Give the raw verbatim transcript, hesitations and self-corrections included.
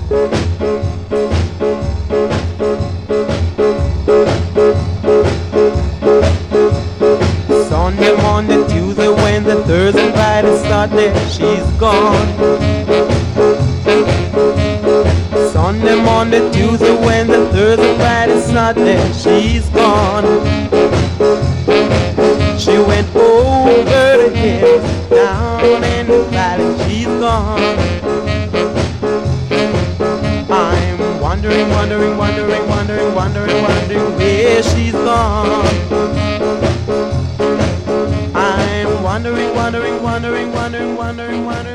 Sunday, Monday, Tuesday, Wednesday, Thursday, Friday, Saturday, she's gone. Sunday, Monday, Tuesday, Wednesday, Thursday, Friday, Saturday, she's gone. She went over the hills, down in the valley, she's gone. I'm wondering, wondering, wondering, wondering, wondering, wondering where she's gone. I'm wondering, wondering, wondering, wondering, wondering, wondering.